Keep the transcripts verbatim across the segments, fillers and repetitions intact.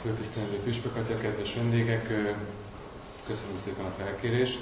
Főtisztelendő püspök atya, kedves vendégek, köszönöm szépen a felkérést.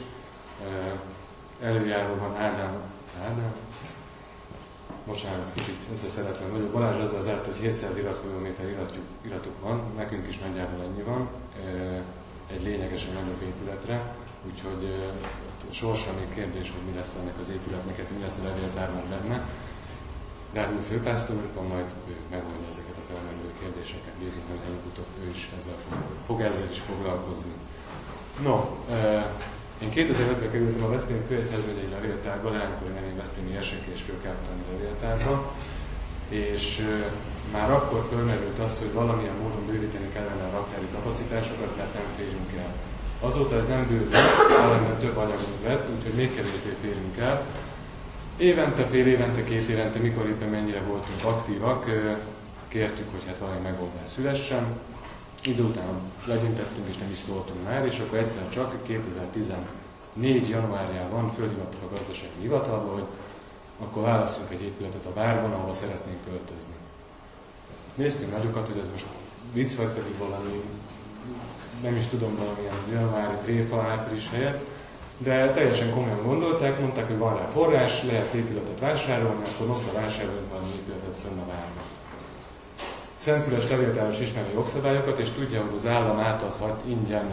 Előjáróban Ádám, Ádám, bocsánat, kicsit összeszeretlen vagyok. Balázs azzal zárt, hogy hétszáz iratfolyóméter iratuk van, nekünk is nagyjából ennyi van, egy lényegesen nagyobb épületre, úgyhogy sorsa még kérdés, hogy mi lesz ennek az épületnek, mi lesz a levéltárban benne. De hát új főpásztorunk van, majd ő megoldja ezeket a felmerülő kérdéseket, bízunk, hogy előbb-utóbb ő is ezzel fog, fog ezzel is foglalkozni. No, eh, én kétezer-ötben kerültem a Veszprém Főegyházmegyei Levéltárba, leánykori nevén Veszprémi Erseke és Főkápitányi Levéltárba, és eh, már akkor fölmerült az, hogy valamilyen módon bővíteni kellene a raktári kapacitásokat, mert nem férünk el. Azóta ez nem bővült, hanem több anyagot vett, úgyhogy még kevésbé férünk el. Évente, fél évente, két évente, mikor éppen mennyire voltunk aktívak, kértük, hogy hát valami megoldás szülessen. Idő után legyintettünk, és nem is szóltunk már, és akkor egyszer csak kétezer-tizennégy januárjában fölhívottak a gazdasági hivatalba, hogy akkor válasszunk egy épületet a várban, ahol szeretnénk költözni. Néztünk nagyokat, hogy ez most vicc, vagy pedig valami, nem is tudom, valamilyen januári tréfa, április helyett, de teljesen komolyan gondolták, mondták, hogy van rá forrás, lehet épületet vásárolni, akkor nosza vásárolunk valami épületet fenn a várban. Szentfüles levéltáros ismeri a jogszabályokat, és tudja, hogy az állam átadhat ingyen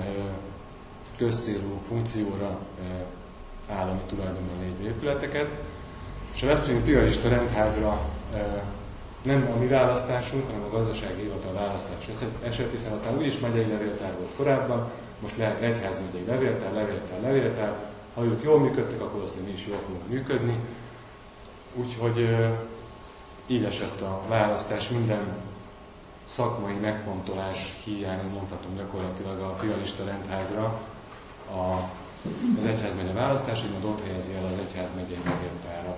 közcélú funkcióra állami tulajdonban lévő épületeket, és a Veszprémi Piarista Rendházra nem a mi választásunk, hanem a gazdasági hivatal választás eset, hiszen ott úgyis megyei levéltár volt korábban, most lehet egyházmegyei levéltár, levéltár, levéltár. Ha ők jól működtek, akkor azt mi is jól fogunk működni. Úgyhogy e, így esett a választás minden szakmai megfontolás hiány, mondhatom gyakorlatilag a Piarista Rendházra a, az egyházmegye választás, hogy majd ott helyezi el az egyházmegyei levéltárra.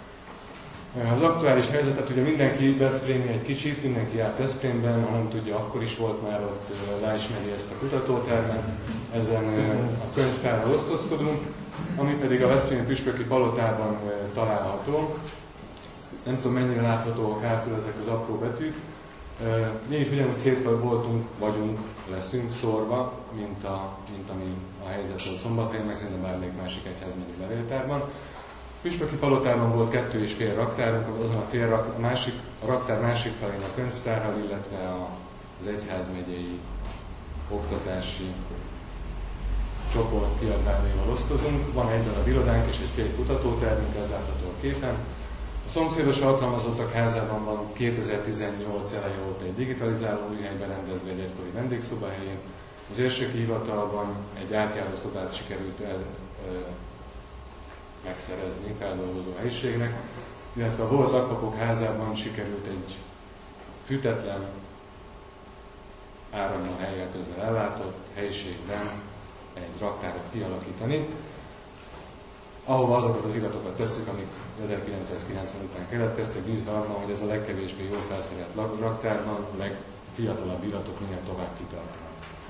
Az aktuális helyzetet ugye mindenki veszprémi egy kicsit, mindenki járt Veszprémben, ha nem tudja, akkor is volt már ott, leismeri ezt a kutatótermet, ezen a könyvtárral osztozkodunk, ami pedig a Veszprémi Püspöki Palotában található. Nem tudom, mennyire láthatóak hátul ezek az apró betűk. Mi is ugyanúgy szétve voltunk, vagyunk, leszünk szórva, mint, a, mint ami a helyzet volt Szombathelyen, meg szerintem bármelyik másik egyházmegyei levéltárban. Püspöki Palotában volt kettő és fél raktárunk, azon a, fél rak, a, másik, a raktár másik felén a könyvtárral, illetve a, az egyházmegyei oktatási csoport kiadványaival osztozunk. Van egy darab irodánk és egy fél kutatótermünk, ez látható a képen. A szomszédos alkalmazottak házában van kétezer-tizennyolc eleje óta egy digitalizáló műhely berendezve egy egykori vendégszoba helyén. Az érseki hivatalban egy átjáró szobát sikerült el megszerezni feldolgozó helyiségnek, illetve a volt Akpapok házában sikerült egy fűtetlen, áramló hellyel közel ellátott helyiségben egy raktárat kialakítani, ahova azokat az iratokat tesszük, amik ezerkilencszázkilencven után keletkeztek, bízva abban, hogy ez a legkevésbé jól felszerelt raktárban a legfiatalabb iratok minél tovább kitartanak.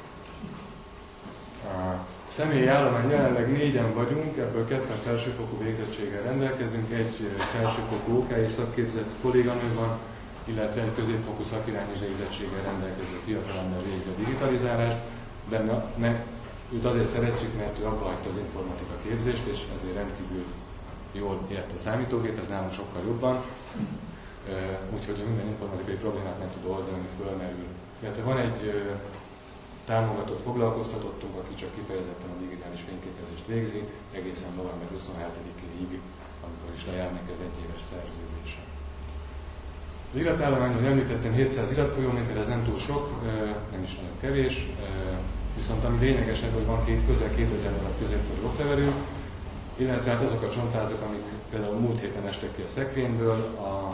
Személyi állomány jelenleg négyen vagyunk, ebből ketten felsőfokú végzettséggel rendelkezünk, egy felsőfokú ó ká és szakképzett kolléganő van, illetve egy középfokú szakirányi végzettséggel rendelkező fiatalember végzi a digitalizálást, de ne, őt azért szeretjük, mert ő abba hagyta az informatika képzést, és ezért rendkívül jól ért a számítógép, ez nálunk sokkal jobban, úgyhogy minden informatikai problémát meg tud oldani, fölmerül. Illetve van egy támogatott foglalkoztatottunk, aki csak kifejezetten a digitális fényképezést végzi, egészen november huszonhetedikéig, amikor is lejár neki az egyéves szerződése. Az iratállomány, ahogy említettem, hétszáz iratfolyóméter, ez nem túl sok, nem is nagyon kevés, viszont ami lényegesebb, hogy van két, közel kétezer darab középkori oklevelünk, illetve hát azok a csontázak, amik például múlt héten estek ki a szekrényből, a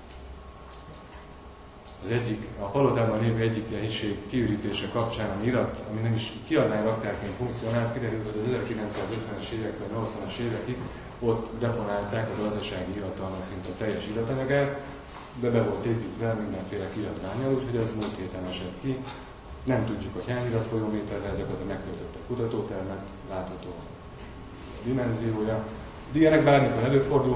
Az egyik, a Palotában lévő egyik helység kiürítése kapcsán, ami irat, ami nem is kiadvány raktárként funkcionált, kiderült, hogy az ezerkilencszázötvenes évektől a nyolcvanas évekig ott deponálták a gazdasági hivatalnak szinte a teljes iratanyagát, de be volt építve mindenféle kiadvánnyal, úgyhogy ez múlt héten esett ki. Nem tudjuk, hogy hány iratfolyóméterrel, gyakorlatilag megtöltöttek kutatótermet, látható a dimenziója. De ilyenek bármikor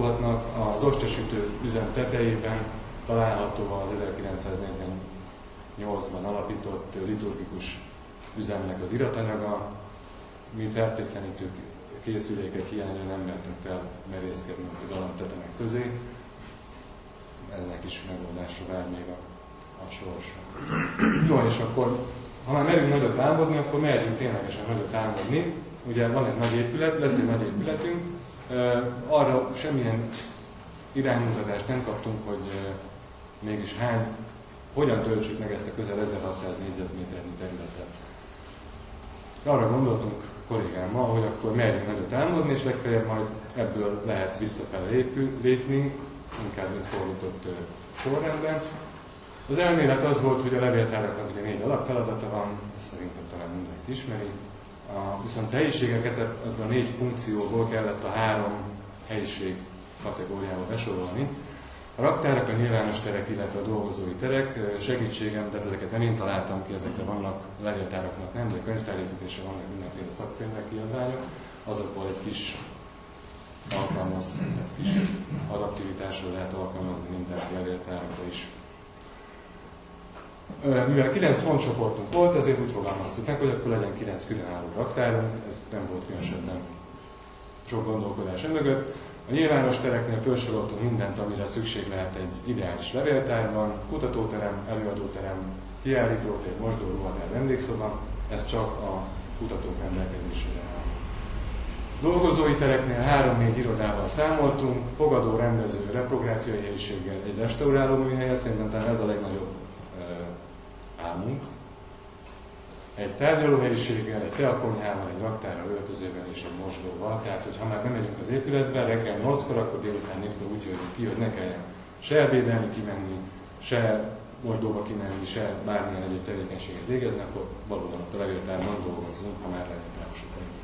előfordulhatnak, az ostesütő üzem tetejében található az ezerkilencszáznegyven nyolcban alapított liturgikus üzemnek az iratanyaga. Mi fertőtlenítő készülékek hiányra nem mertünk felmerészkedni a galamtetemek közé. Ennek is megoldásra vár még a, a sorsa. No, és akkor, ha már merünk nagyot álmodni, akkor merjünk ténylegesen nagyot álmodni. Ugye van egy nagy épület, lesz egy nagy épületünk, arra semmilyen iránymutatást nem kaptunk, hogy mégis hány, hogyan töltsük meg ezt a közel ezerhatszáz négyzetméternyi területet. Arra gondoltunk kollégámmal, hogy akkor merjünk nagyot álmodni, és legfeljebb majd ebből lehet visszafele lépni, inkább mint fordított sorrendben. Az elmélet az volt, hogy a levéltáraknak ugye négy alapfeladata van, ezt szerintem talán mindenki ismeri. A, viszont a helyiségeket ebből a négy funkcióból kellett a három helyiség kategóriába besorolni. A raktárak, a nyilvános terek, illetve a dolgozói terek segítségem, tehát ezeket nem én találtam ki, ezekre vannak levéltáraknak nem, de könyvtárépítésre vannak mindenféle szakkönyvek, kiadványok, azokból egy kis alkalmaz, tehát kis adaptivitásról lehet alkalmazni minden levéltárakra is. Mivel kilenc fontcsoportunk volt, ezért úgy fogalmaztuk meg, hogy akkor legyen kilenc különálló raktárunk, ez nem volt különösebben sok gondolkodás emögött. A nyilvános tereknél felsoroltunk mindent, amire szükség lehet egy ideális levéltárban, kutatóterem, előadóterem, kiállítótér, mosdó, ruhatár, vendégszoba, ez csak a kutatók rendelkezésére áll. Dolgozói tereknél három-négy irodával számoltunk, fogadó, rendező, reprográfiai helyiséggel, egy restauráló műhelyen, szerintem talán ez a legnagyobb uh, álmunk. Egy tárgyalóhelyiséggel, egy teakonyhával, egy raktárral, öltözővel és egy mosdóval. Tehát, hogy ha már bemegyünk az épületbe, reggel nyolckor, akkor délután négykor úgy jöjjünk ki, hogy ne kelljen se ebédelni kimenni, se mosdóba kimenni, se bármilyen egyéb tevékenységet végezni, akkor valóban ott a levéltárban dolgozzunk, ha már levéltárosok vagyunk.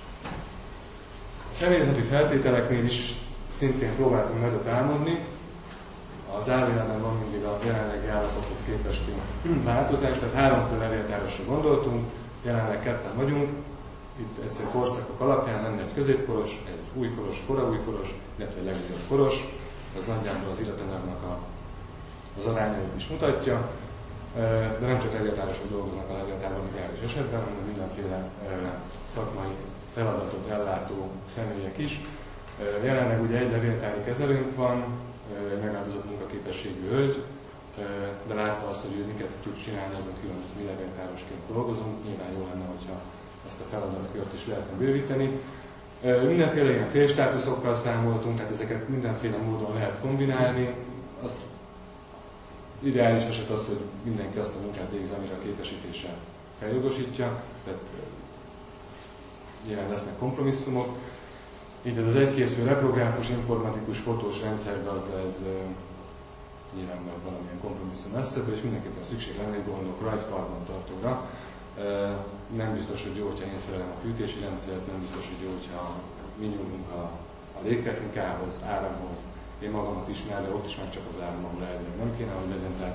A személyzeti feltételeknél is szintén próbáltunk nagyot álmodni. Az zárójelben van mindig a jelenlegi állapothoz képesti változás, tehát három fő levéltárosra gondoltunk, jelenleg ketten vagyunk, itt egyszer korszakok alapján lenne egy középkoros, egy újkoros, koraújkoros, illetve egy legújabb koros, ez nagyjából az iratanyagnak a, az arányait is mutatja, de nem csak levéltárosok dolgoznak a levéltárban ideális esetben, hanem mindenféle szakmai feladatot ellátó személyek is. Jelenleg ugye egy levéltári kezelőnk van, egy megváltozott munkaképességű hölgy, de látva azt, hogy ő miket tud csinálni, azon külön mi levéltárosként dolgozunk, nyilván jó lenne, hogyha ezt a feladatkört is lehetne bővíteni. Mindenféle ilyen félstátuszokkal számoltunk, tehát ezeket mindenféle módon lehet kombinálni. Azt ideális eset az, hogy mindenki azt a munkát végzi, amire a képesítése feljogosítja, tehát nyilván lesznek kompromisszumok. Így az egy-két fő reprográfus, informatikus, fotós rendszergazda, ez uh, nyilván valamilyen kompromisszum lesz ebből, és mindenképpen szükség lenne egy gondokra, egy karbantartóra. Uh, nem biztos, hogy jó, hogyha én szerelem a fűtési rendszert, nem biztos, hogy jó, hogyha mi nyúlunk a, a légtechnikához, áramhoz. Én magamat ismerve, ott is meg csak az áramom lehetne, nem kéne, hogy legyen. Tehát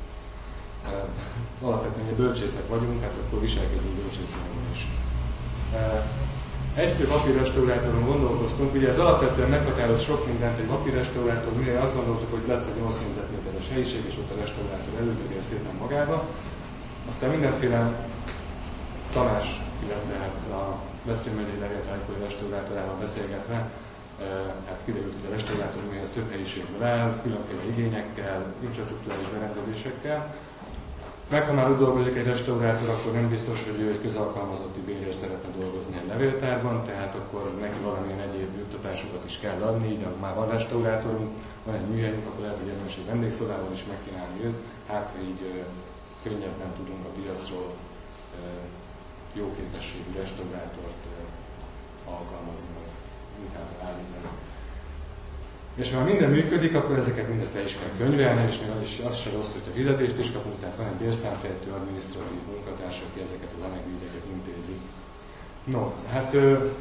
uh, alapvetően, hogy bölcsészek vagyunk, hát akkor viselkedünk bölcsészmódon is. Uh, Egyfő papírrestaurátoron gondolkoztunk, ugye ez alapvetően meghatároz sok mindent egy papírrestaurátor, mire azt gondoltuk, hogy lesz egy nyolc négyzetméteres helyiség, és ott a restaurátor előbb szépen magába. Aztán mindenféle Tamás, illetve hát a Veszprém megyei levéltárikori restaurátorával beszélgetve, hát kiderült, hogy a restaurátor műhelyhez több helyiségből áll, különféle igényekkel, infrastruktúrális berendezésekkel. Meg ha már úgy dolgozik egy restaurátor, akkor nem biztos, hogy ő egy közalkalmazotti bérért szeretne dolgozni egy levéltárban, tehát akkor neki valamilyen egyéb juttatásokat is kell adni, így ha már van restaurátorunk, van egy műhelyünk, akkor lehet, hogy érdemes egy vendégszobával is megkínálni őt, hát így ö, könnyebben tudunk a piacról ö, jó képességű restaurátort ö, alkalmazni, vagy inkább állítani. És ha már minden működik, akkor ezeket mindezt le is kell könyvelni, és még az, is, az se rossz, hogyha fizetést is kapunk, tehát van egy bérszámfejtő adminisztratív munkatárs, aki ezeket az anyagi ügyeket intézi. No, hát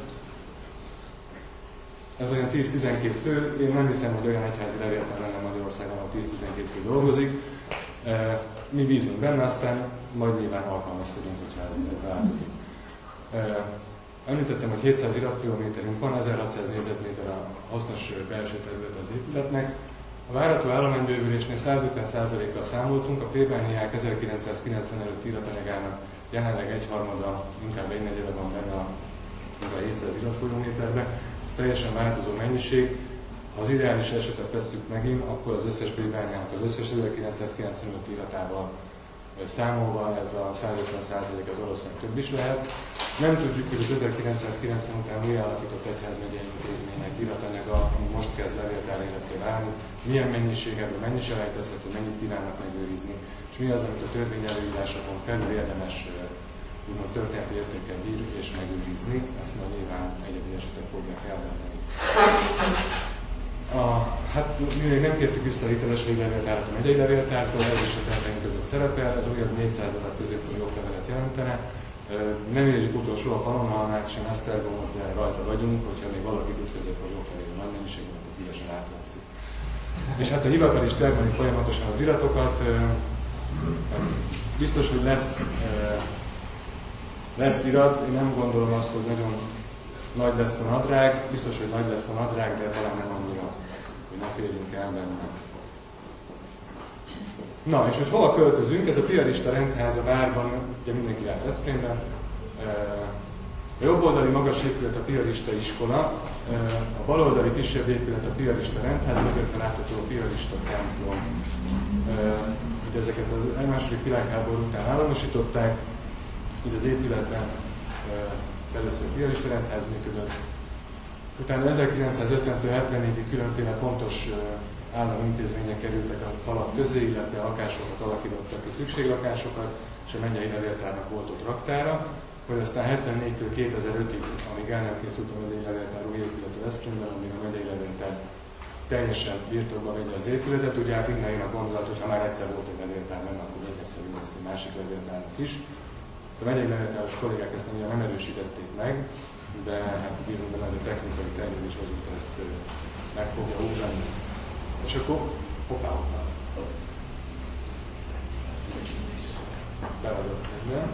ez olyan tíz-tizenkét fő, én nem hiszem, hogy olyan egyházi levéltár lenne Magyarországon, ahol tíz-tizenkét fő dolgozik. Mi bízunk benne, aztán majd nyilván alkalmazkodunk, hogyha ez, ez változik. Említettem, hogy hétszáz iratkilométerünk van, ezerhatszáz négyzetméter a hasznos belső terület az épületnek. A várható állománybővülésnél száz ötven százalékkal számoltunk, a plébániák ezerkilencszázkilencven előtt iratanyagának jelenleg egyharmada, inkább egy negyede van benne a, a hétszáz iratfolyóméterben. Ez teljesen változó mennyiség. Ha az ideális esetet vesszük megint, akkor az összes plébániának az összes ezerkilencszázkilencvenöt iratával számolva ez a száz ötven százalék az valószínűleg több is lehet. Nem tudjuk, hogy az ezerkilencszázkilencven után újra alapított egyházmegyei intézmények iratanyaga, ami most kezd levéltár életté válni, milyen mennyiségben, mennyi selejtezhető, mennyit kívánnak megőrizni, és mi az, amit a törvény előírásokon felül érdemes úgymond történeti értékkel bír és megőrizni, ezt majd nyilván egyedi esetek fogják eldönteni. A, hát mi még nem kértük vissza a hitelességi levéltárat a megyei levéltártól, ez is a terveink között szerepel, ez újabb négyszáz adat középkori oklevelet jelentene. Nem érjük utolsó a Pannonhalmát, sem Esztergomot, de rajta vagyunk, hogyha még valaki tud középkori oklevél nagy mennyiségben, akkor szívesen átvesszük. És hát a hivatal is termeli folyamatosan az iratokat, biztos, hogy lesz, lesz irat, én nem gondolom azt, hogy nagyon nagy lesz a nadrág, biztos, hogy nagy lesz a nadrág, de talán nem annyira, hogy ne férjünk el benne. Na, és hogy hova költözünk, ez a piarista rendház a várban, ugye mindenki lát Veszprémben. A jobboldali magas épület a piarista iskola, a baloldali kisebb épület a piarista rendház, mögötte látható a piarista templom. Ugye ezeket a második világháború után államosították, így az épületben először piarista rendház működött. Utána ezerkilencszázötventől hetvennégyig különféle fontos állami intézmények kerültek a falak közé, illetve lakásokat alakítottak ki, szükséglakásokat, és a megyei levéltárnak volt ott raktára, hogy aztán hetvennégytől kétezer-ötig, amíg el nem készült a megyei levéltár új épület az Veszprémben, amíg a megyei levéltár teljesen birtokba vegye az épületet, ugye hát innen jön a gondolat, hogy ha már egyszer volt egy levéltár benne, akkor egy egyszer lesz egy másik levéltárnak is. A megyei levéltáros kollégák ezt annyira nem erősítették meg, de hát bízunk benne, hogy a technikai fejlődés azóta ezt meg fogja ugrani. És akkor hoppá, hoppá. Beadott minden.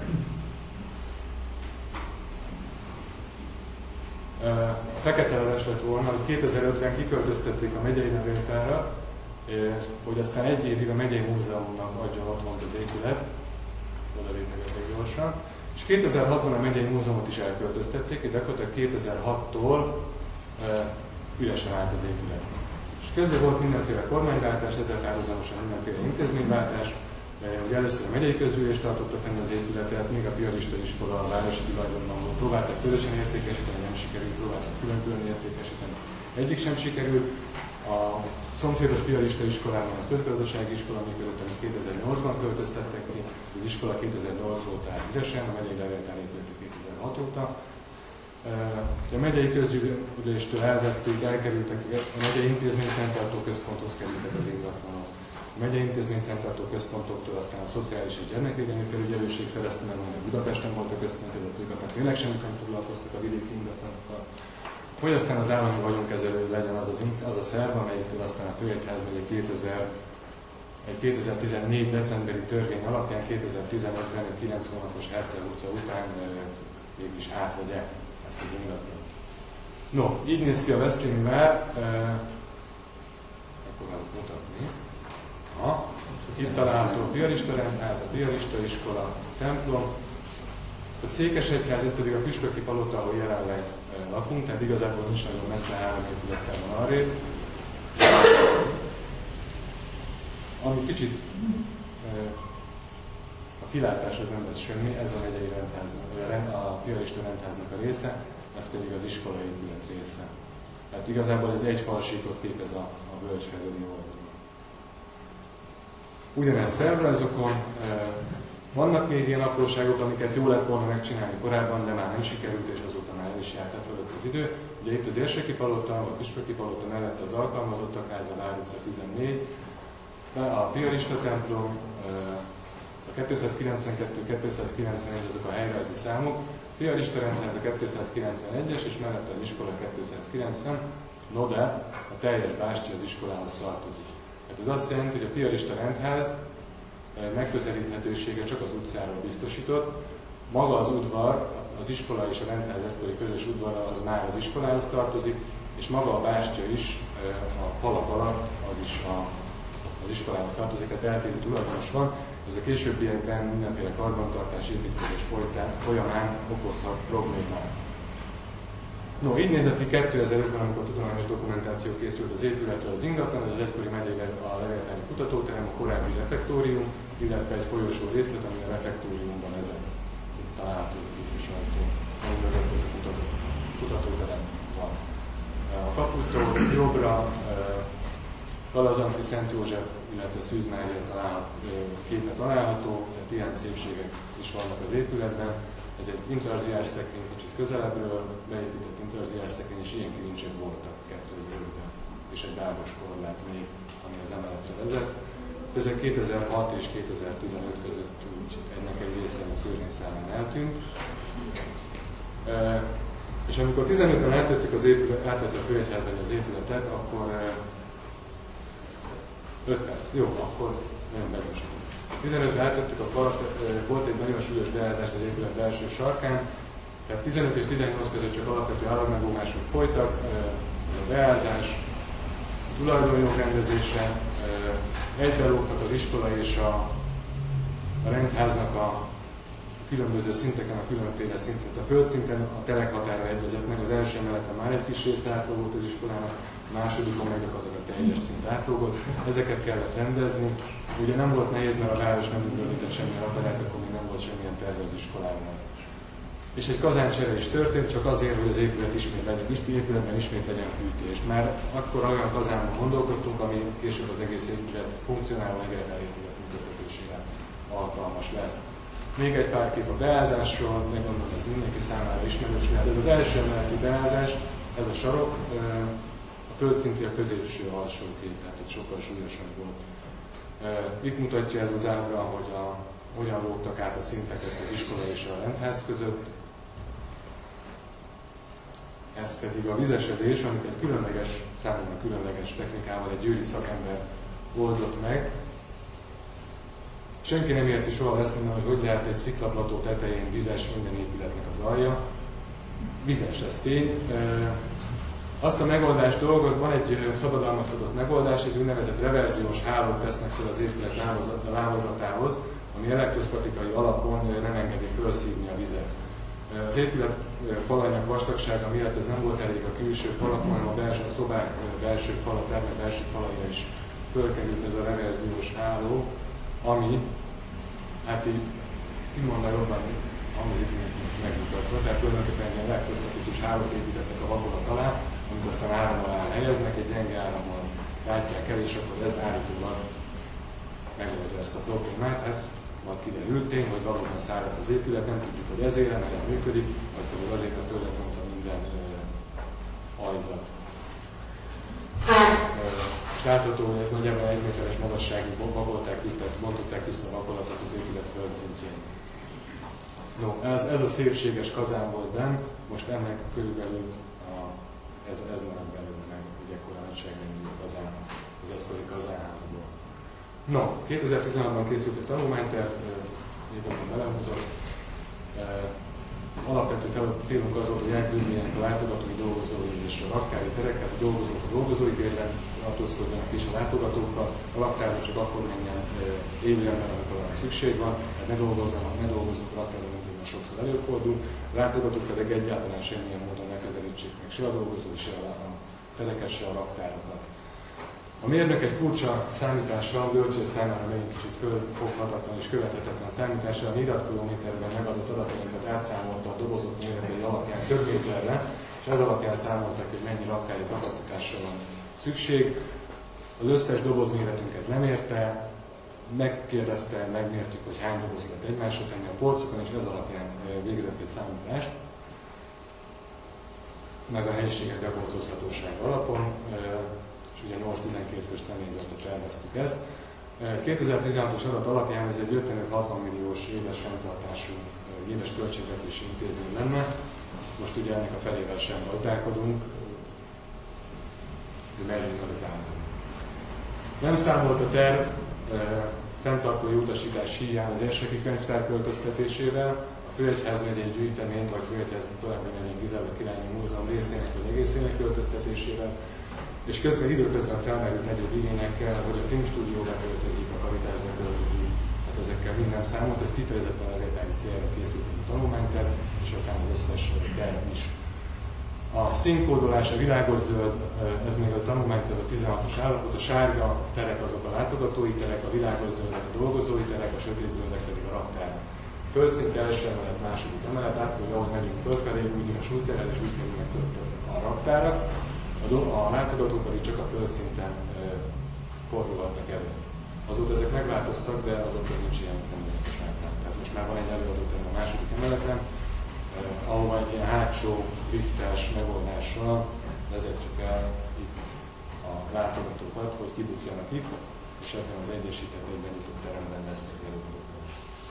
A fekete leves lett volna, hogy kétezer-ötben kiköltöztették a megyei levéltárra, hogy aztán egy évig a megyei múzeumnak adjon otthont az épület, oda lépnek gyorsan. És kétezer-hatban a megyei múzeumot is elköltöztették, és gyakorlatilag kétezer-hattól üresen állt az épület. És közben volt mindenféle kormányváltás, ezzel párhuzamosan mindenféle intézményváltás. Ugye először a megyei közgyűlés tartotta fenn az épületet, még a piarista iskola a városi tulajdonban volt. Próbáltak közösen értékesíteni, nem sikerült, próbáltak külön-külön értékesíteni. Egyik sem sikerült. A szomszédos piarista iskolában az közgazdasági iskola működött, amit kétezer-nyolcban költöztettek ki, az iskola kétezer-nyolc óta állt üresen, a megyei levéltár épülete kétezer-hat óta. A megyei közgyűléstől elvették, elkerültek, a megyei intézményfenntartó központhoz kerültek az ingatlanok. A megyei intézményfenntartó központoktól aztán a szociális és gyermekvédelmi felügyelőség szerezte meg, mert Budapesten volt a központvezetők, tényleg semmit nem foglalkoztak a vidéki ingatlanokkal. Hogy aztán az állami vagyonkezelő legyen az, az, az a szerv, amelyiktől aztán a Főegyház megye egy kétezer-tizennégy decemberi törvény alapján kétezer-tizenötben egy kilenc hónapos Herceg utca után mégis átvegye ezt az ingatlan. No, így néz ki a veszprémi vár. Megpróbálok mutatni. Ha. Itt található a piarista rendház, a piarista iskola, a templom. A Székesegyház, ez pedig a püspöki palota, ahol jelenleg lakunk, tehát igazából nincs nagyon messze, három épülettel van arrébb. Ami kicsit a kilátás az nem lesz semmi, ez a megyei rendháznak, a piarista rendháznak a része, ez pedig az iskola épület része. Tehát igazából ez egy falsíkot képez a, a völgy felüli oldalon. Ugyanezt tervrajzokon, vannak még ilyen apróságok, amiket jó lett volna megcsinálni korábban, de már nem sikerült, és azóta már el is járt e fölött az idő. Ugye itt az Érseki palota, a püspöki palota mellett az alkalmazottak háza, Vár utca tizennégy, a piarista templom, a kétszázkilencvenkettő kétszázkilencvenegy azok a helyrajzi számok, a piarista rendház a kétszázkilencvenegyes, és mellette az iskola kétszázkilencven, no de a teljes bástya az iskolához tartozik. Hát ez azt jelenti, hogy a piarista rendház megközelíthetősége csak az utcáról biztosított. Maga az udvar, az iskola és a rendház közös udvara az már az iskolához tartozik, és maga a bástya is a falak alatt az is a, az iskolához tartozik, tehát eltérő tulajdonos van. Ez a későbbiekben mindenféle karbantartás, építkezés folyamán okozhat problémát. No, így nézett ki kétezer-ötben, amikor tudományos dokumentáció készült az épületről az ingatlan, ez az egykori megyében a Levéltányi Kutatóterem, a korábbi refektórium, illetve egy folyosó részlet, ami a refektóriumban ezek itt található vízes ajtó, ami mögött ez a kutató, kutatóterem van. A kaputól jobbra Kalazanci, Szent József, illetve Szűz Mária találhat, képe található, tehát ilyen szépségek is vannak az épületben. Ez egy intarziás szekrény, kicsit közelebbről beépített intarziás szekrény, és ilyen kilincsek voltak kétezer-ötben, és egy bábos korlát még, ami az emeletre vezet. Ezek kétezer-hat és kétezer-tizenöt között úgy ennek egy része a szőnyegszámán eltűnt. E, és amikor tizenötben eltettük az épület, átett a főegyházban az épületet, akkor öt perc, jó, akkor nagyon begyorsítunk. tizenötre eltettük a parat, volt egy nagyon súlyos beállítás az épület belső sarkán, tehát tizenöt és tizennyolc között csak alapvető állagmegóvások folytak, a beázás, a tulajdonjog rendezése, egybelógtak az iskola és a, a rendháznak a különböző szinteken, a különféle szinten. A földszinten a telek határa egyezett meg, az első emeleten már egy kis része átlógott az iskolának, a másodikon meg gyakorlatilag a teljes szint átlógott. Ezeket kellett rendezni. Ugye nem volt nehéz, mert a város nem működött semmilyen apparát, akkor még nem volt semmilyen terve az iskolában. És egy kazáncsere is történt, csak azért, hogy az épület ismét legyen, épületben ismét legyen fűtés. Már akkor olyan kazánban gondolkodtunk, ami később az egész épület funkcionáló legeltel épület működtetésére alkalmas lesz. Még egy pár kép a beázásról, de gondolom ez mindenki számára ismerős lehet. Ez az első emeleti beázás, ez a sarok, a földszinti a középső alsó kép, tehát egy sokkal súlyosabb volt. Itt mutatja ez az ábra, hogy a, hogyan lógtak át a szinteket az iskola és a rendház között. Ez pedig a vizesedés, amit egy különleges, számomra különleges technikával egy győri szakember oldott meg. Senki nem érti soha ezt mondani, hogy hogy lehet egy sziklaplató tetején vizes minden épületnek az alja. Vizes, ez tény. Azt a megoldást dolgot, van egy szabadalmaztatott megoldás, egy úgynevezett reverziós hálót tesznek fel az épület lábazatához, ami elektrostatikai alapon nem engedi felszívni a vizet. Az épület falainak vastagsága miatt ez nem volt elég a külső falakon, hanem a, belső, a szobák belső fala, termek belső falaira is fölkerült ez a reverziós háló, ami, hát így kimondva jobban hangzik, mint megmutatva, tehát tulajdonképpen egy elektrostatikus hálót építettek a vakolat alá, amit aztán áram alá helyeznek, egy gyenge árammal látják el, és akkor ez állítólag megoldja ezt a problémát. Hát majd kiderült tény, hogy valóban száradt az épület, nem tudjuk, hogy ezért, mert ez működik, vagy pedig azért, mert föl lett mondta minden uh, ajzat. És látható, hogy ez nagyjából egy méteres magasságú vakolták vissza, tehát bontották vissza a vakolatot az épület földszintjén. No, ez, ez a szépséges kazán volt benn, most ennek körülbelül a, ez, ez maradt belőle meg egy ekkora nagyságrenű kazán, az egykori kazánházból. No, kétezer-tizenhatban készült egy tanulmányterv, éppen belehozott. Alapvető feladat célunk az volt, hogy elkülönüljenek a látogatói, dolgozói és a raktári terek, hát a dolgozók a dolgozói térben tartózkodjanak és a látogatókkal, a raktárba csak akkor menjen élő ember, amikor arra szükség van, tehát ne dolgozzanak, ne dolgozzanak a raktárban, mint ez sokszor előfordul, a látogatók pedig egyáltalán semmilyen módon ne közelítsék meg se a dolgozói, se a tereket, se a raktárokat. A mérnök egy furcsa számítással, a bölcsész számára megint kicsit fölfoghatatlan és követhetetlen számítással, a méretkilométerben megadott adatainkat átszámolta a dobozok méretei alapján több méterre, és ez alapján számoltak, hogy mennyi raktári kapacitásra van szükség. Az összes doboz méretünket lemérte, megkérdezte, megmértük, hogy hány doboz lehet egymásra tenni a polcokon, és ez alapján végzett egy számítást, meg a helyiségek bepolcozhatósága alapon. És ugye nyolc-tizenkét fős személyzetre terveztük ezt. kétezer-tizenhatos adat alapján ez egy ötvenöt-hatvan milliós éves fenntartású, éves költségvetési intézmény lenne. Most ugye ennek a felével sem gazdálkodunk, de merjünk előtt állni. Nem számolt a terv fenntartói utasítás híján az érseki könyvtár költöztetésével, a Főegyházmegyei gyűjtemény vagy Főegyház további megyei Gizella Királynő Múzeum részének vagy egészének költöztetésével, és közben időközben felmerült egyéb igényekkel, hogy a filmstúdió beköltözik, a Karitásba költözik, hát ezekkel minden számolt, ez kifejezetten a levéltári célra készült ez a tanulmányterv, és aztán az összes terv is. A színkódolás, a világos zöld, ez még az tanulmányterv a tizenhatos állapot, a sárga terek azok a látogatói terek, a világos zöldek a dolgozói terek, a sötét zöldek pedig a raktár. Földszint első emelet, második emelet, át, hogy ahogy megyünk fölfelé, úgy a súlyterel, és úgy kerülnek föl a raktára. A, do- a látogatók pedig csak a földszinten e, fordulhatnak elő. Azóta ezek megváltoztak, de azóta nincs ilyen szemléletes láttár. Tehát most már van egy előadóterem a második emeleten, eh, ahova egy ilyen hátsó liftes megoldással vezetjük el itt a látogatókat, hogy kibukjanak itt, és ebben az egyesített egyben nyitott teremben lesz egy előadóterem.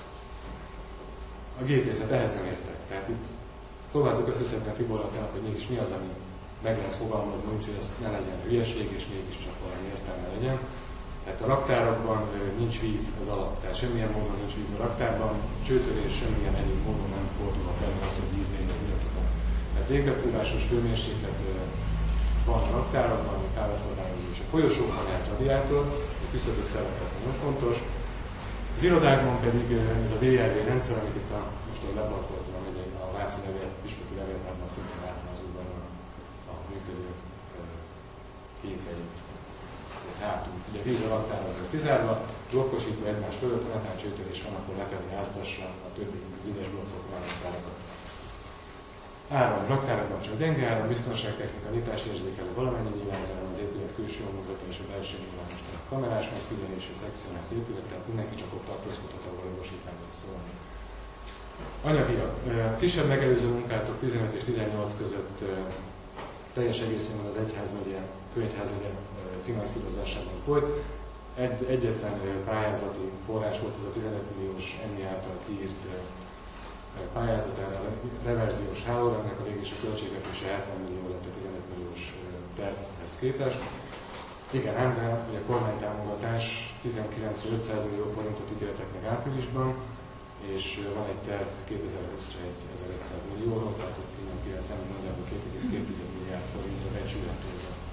A gépészet ehhez nem értek. Tehát itt próbáltuk összeszedni a Tiborral, tehát, hogy mégis mi az, ami meg lehet fogalmazni, úgyhogy ez ne legyen hülyeség, és mégiscsak valami értelme legyen. Tehát a raktárakban nincs víz az alap, tehát semmilyen módon nincs víz a raktárban, csőtörés semmilyen egyéb módon nem fordulhat elő azt, hogy víz vény az illatokat. Tehát végbefúrásos hőmérséklet van a raktárakban, a kábelszabályozó és a folyosókban járt radiátor, a küszöbök szerepe ez nagyon fontos. Az irodákban pedig ez a vé er vé rendszer, amit itt a, most a leblakkoltam, a, a Váci levél, Püspöki levéltárban szintén általázóban a, a működő képjegyek. Hátul. Ugye víz a raktározó kizárva, blokkosító egymás fölött, ha netán csőtörés van, akkor lefelé áztassa a többi vizes blokkok a raktárakat. Áram. Raktárakban csak gyenge áram, biztonságtechnika, nyitásérzékelő valamennyi nyilvánzáron, az épület külső mutató és a belső nyilvánosság. Kamerás megfigyelés és szekcionált épület, tehát mindenki csak ott tartózkodhat, ahol jogosítvány lesz szólni. Anyagiak. Kisebb megelőző munkátok tizenöt és tizennyolc között teljes egészében az egyházmegye, főegyházmegye finanszírozásában folyt. Egy, egyetlen pályázati forrás volt ez a tizenöt milliós ennyi által kiírt pályázat erre a reverziós hálóra, ennek a végig is a költségvetése hetven millió lett a tizenöt milliós tervhez képest. Igen, ám, de a kormánytámogatás tizenkilencre ötszáz millió forintot ítéltek meg áprilisban, és van egy terv kétezer-húszra egy ezerötszáz millióról, tehát ott különböző szemben nagyjából két egész két milliárd forintra becsülhető ez a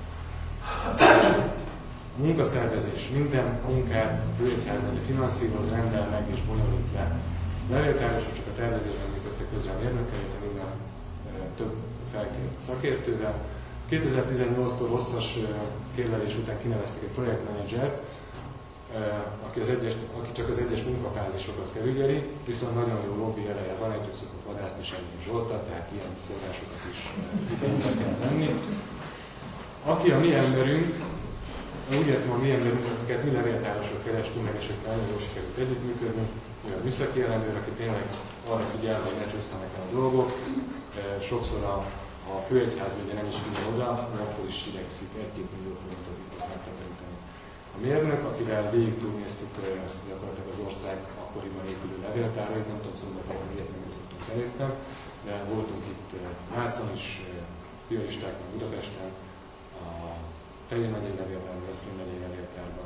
A munkaszervezés minden munkát a főegyházmegye finanszíroz, rendel meg és bonyolít le. A levéltárosok csak a tervezésben működtek közre a mérnökkel, minden e, több felkért szakértővel. kétezer-tizennyolctól hosszas e, kérlelés után kineveztek egy projektmenedzsert, e, aki, az egyes, aki csak az egyes munkafázisokat felügyeli, viszont nagyon jó lobby eleje van, együtt szokott vadászni Semmi Zsoltal, tehát ilyen forrásokat is igénybe kell venni. Aki a mi emberünk, úgy értem, a mi emberünket mi levéltárosok kerestünk meg, és akkor nagyon jól sikerült együttműködni, olyan műszaki ellenőr, aki tényleg arra figyel, hogy ne csúszanak el a dolgok. Sokszor a, a főegyházmegye nem is figyel oda, akkor is igyekszik egy-két millió forintot itt megtakarítani. A mérnök, akivel végig túlnéztük gyakorlatilag az ország akkoriban épülő levéltárait, nem tudom szombaton, miért nem jutottunk el éppen, de voltunk itt Mácon is, Piaristákon, Budapesten, a Fején megyei levéltárban, Veszprém megyei levéltárban.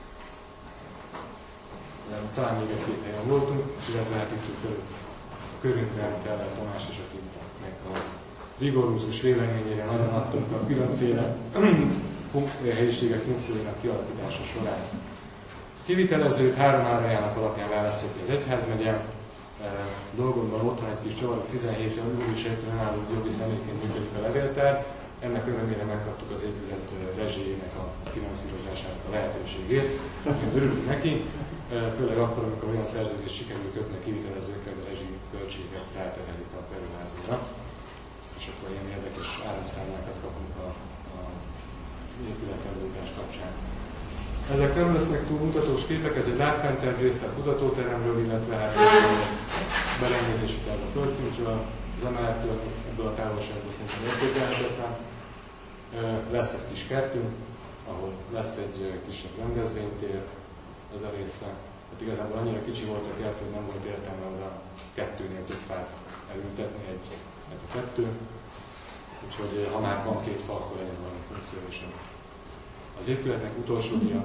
Talán még egy-két helyen voltunk, illetve hát itt a körünkben Keller Tamás is, akinek a rigorózus véleményére nagyon adtunk a különféle helyiségek funkcióinak kialakítása során. Kivitelezőt három árajánlat alapján választjuk az egyházmegye. Dolgokban ott van egy kis csavar, tizenhét július elsejétől önálló jogi személyként működik a levéltár. Ennek örömére megkaptuk az épület rezsijének a finanszírozásának a lehetőségét. Én örülünk neki, főleg akkor, amikor olyan szerződést sikerül kötni a kivitelezőkkel, a rezsi költséget ráterhelik a beruházóra, és akkor ilyen érdekes áramszámlákat kapunk a, a épületfelújítás kapcsán. Ezek nem lesznek túl mutatós képek, ez egy látványterv része a kutatóteremről, illetve hát berendezési terv a földszintről, az emelettől, ebből a távolságból szintén értékelhetetlen. Lesz egy kis kertünk, ahol lesz egy kisebb rendezvénytér, ez a része. Hát igazából annyira kicsi volt a kert, hogy nem volt értelme oda kettőnél több fát elültetni, egy, egy a kettő. Úgyhogy ha már van két fa, akkor legyen valami funkció is. Az épületnek utolsó dia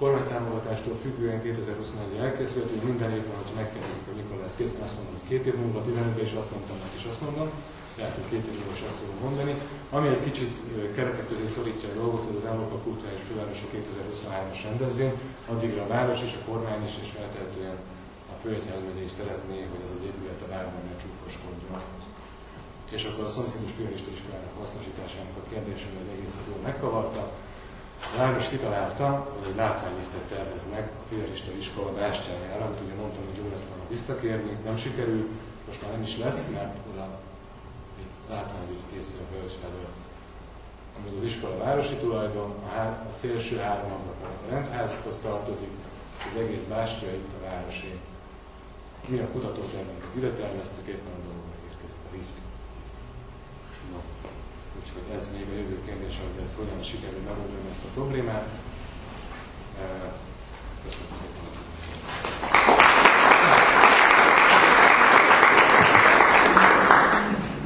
kormánytámogatástól függően kétezer-huszonegyre elkészült, hogy minden évben, hogyha megkérdezik, hogy mikor lesz készen, azt mondom, hogy két év múlva, tizenötben is azt mondtam, hogy is azt mondom, lehet, hogy két év múlva is azt fogom mondani. Ami egy kicsit keretek közé szorítja a dolgot, ez az Európa Kulturális Fővárosa kétezer-huszonhármas rendezvény, addigra a város is, a kormány is, és feltehetően a főegyházmegye is szeretné, hogy ez az épület a várban ne csúfoskodjon. És akkor a szomszédos piarista iskolának hasznosításának a kérdése, az egészet jól megkavarta. A város kitalálta, hogy egy látványliftet terveznek a piarista iskola bástyájára, amit ugye mondtam, hogy jól lett volna visszakérni, nem sikerül, most már nem is lesz, mert oda egy látványlift készül a hölgy felől. Amíg az iskola városi tulajdon, a, há- a szélső három ablak a rendházhoz tartozik, az egész bástya itt a városé. Mi a kutatótervünket ide terveztük, éppen a dolgokra érkezik a lift. No. Úgyhogy ez még a jövő kérdése, hogy ez hogyan sikerül megoldani ezt a problémát. Köszönöm szépen.